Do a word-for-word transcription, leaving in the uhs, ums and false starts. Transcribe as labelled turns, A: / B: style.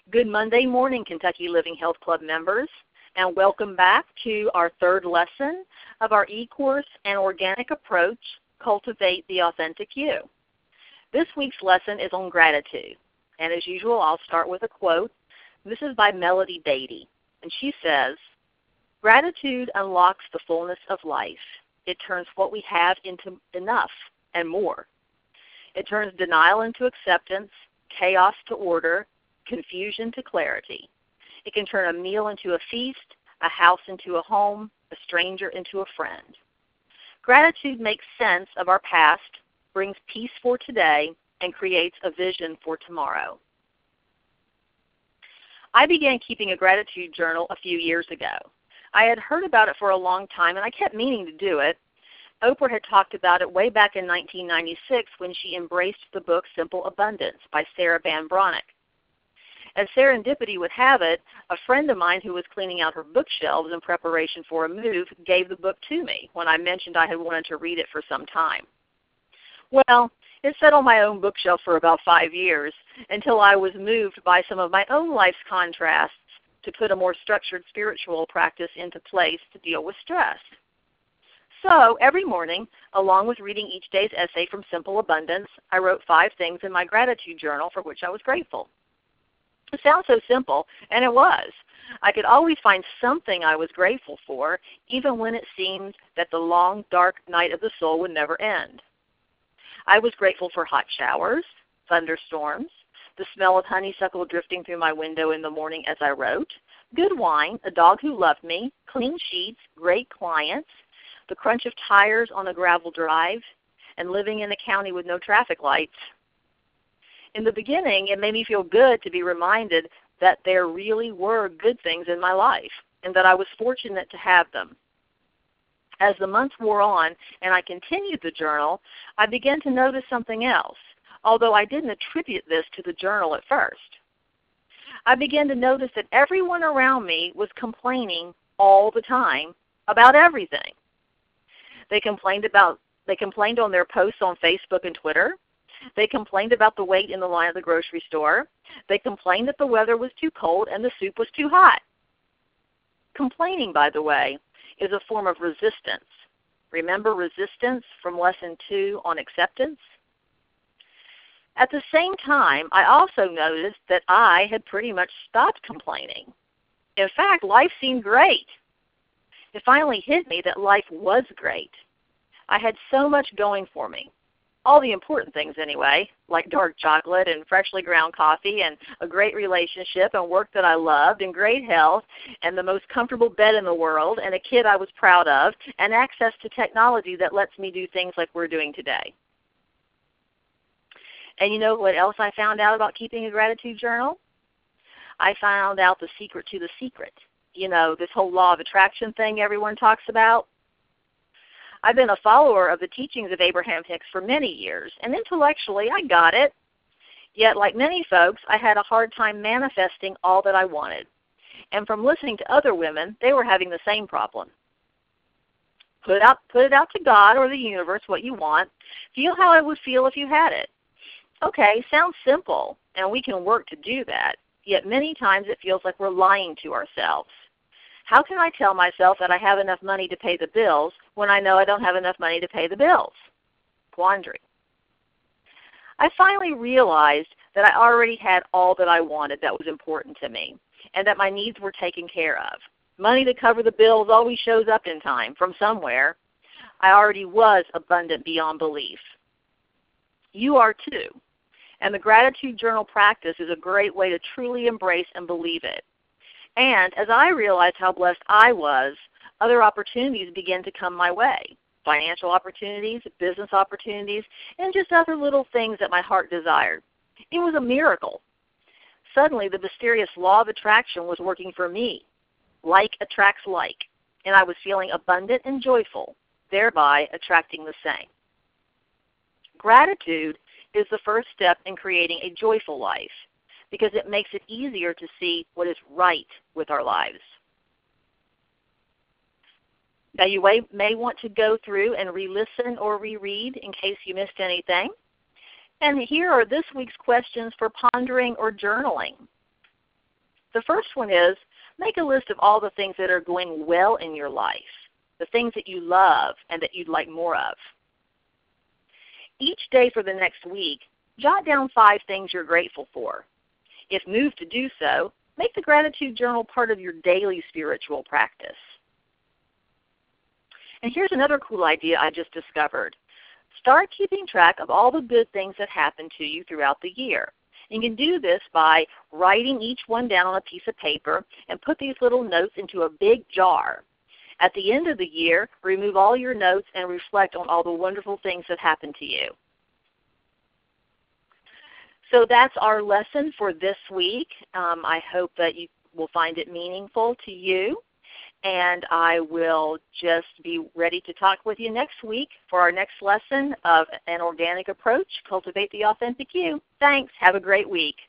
A: Good Monday morning, Kentucky Living Health Club members, and welcome back to our third lesson of our e-course and organic approach, Cultivate the Authentic You. This week's lesson is on gratitude, and as usual, I'll start with a quote. This is by Melody Beatty, and she says, "Gratitude unlocks the fullness of life. It turns what we have into enough and more. It turns denial into acceptance, chaos to order, confusion to clarity. It can turn a meal into a feast, a house into a home, a stranger into a friend. Gratitude makes sense of our past, brings peace for today, and creates a vision for tomorrow." I began keeping a gratitude journal a few years ago. I had heard about it for a long time, and I kept meaning to do it. Oprah had talked about it way back in nineteen ninety-six when she embraced the book Simple Abundance by Sarah Van Bronick. As serendipity would have it, a friend of mine who was cleaning out her bookshelves in preparation for a move gave the book to me when I mentioned I had wanted to read it for some time. Well, it sat on my own bookshelf for about five years until I was moved by some of my own life's contrasts to put a more structured spiritual practice into place to deal with stress. So every morning, along with reading each day's essay from Simple Abundance, I wrote five things in my gratitude journal for which I was grateful. It sounds so simple, and it was. I could always find something I was grateful for, even when it seemed that the long, dark night of the soul would never end. I was grateful for hot showers, thunderstorms, the smell of honeysuckle drifting through my window in the morning as I wrote, good wine, a dog who loved me, clean sheets, great clients, the crunch of tires on a gravel drive, and living in a county with no traffic lights. In the beginning, it made me feel good to be reminded that there really were good things in my life and that I was fortunate to have them. As the months wore on and I continued the journal, I began to notice something else, although I didn't attribute this to the journal at first. I began to notice that everyone around me was complaining all the time about everything. They complained about they complained on their posts on Facebook and Twitter. They complained about the wait in the line at the grocery store. They complained that the weather was too cold and the soup was too hot. Complaining, by the way, is a form of resistance. Remember resistance from Lesson two on acceptance? At the same time, I also noticed that I had pretty much stopped complaining. In fact, life seemed great. It finally hit me that life was great. I had so much going for me. All the important things anyway, like dark chocolate and freshly ground coffee and a great relationship and work that I loved and great health and the most comfortable bed in the world and a kid I was proud of and access to technology that lets me do things like we're doing today. And you know what else I found out about keeping a gratitude journal? I found out the secret to the secret. You know, this whole law of attraction thing everyone talks about. I've been a follower of the teachings of Abraham Hicks for many years, and intellectually I got it. Yet, like many folks, I had a hard time manifesting all that I wanted. And from listening to other women, they were having the same problem. Put out, put it out to God or the universe what you want. Feel how it would feel if you had it. Okay, sounds simple, and we can work to do that. Yet many times it feels like we're lying to ourselves. How can I tell myself that I have enough money to pay the bills when I know I don't have enough money to pay the bills? Quandary. I finally realized that I already had all that I wanted that was important to me and that my needs were taken care of. Money to cover the bills always shows up in time from somewhere. I already was abundant beyond belief. You are too. And the gratitude journal practice is a great way to truly embrace and believe it. And as I realized how blessed I was, other opportunities began to come my way. Financial opportunities, business opportunities, and just other little things that my heart desired. It was a miracle. Suddenly, the mysterious law of attraction was working for me. Like attracts like. And I was feeling abundant and joyful, thereby attracting the same. Gratitude is the first step in creating a joyful life, because it makes it easier to see what is right with our lives. Now you may want to go through and re-listen or reread in case you missed anything. And here are this week's questions for pondering or journaling. The first one is make a list of all the things that are going well in your life, the things that you love and that you'd like more of. Each day for the next week, jot down five things you're grateful for. If moved to do so, make the gratitude journal part of your daily spiritual practice. And here's another cool idea I just discovered. Start keeping track of all the good things that happen to you throughout the year. You can do this by writing each one down on a piece of paper and put these little notes into a big jar. At the end of the year, remove all your notes and reflect on all the wonderful things that happened to you. So that's our lesson for this week. Um, I hope that you will find it meaningful to you. And I will just be ready to talk with you next week for our next lesson of An Organic Approach, Cultivate the Authentic You. Thanks. Have a great week.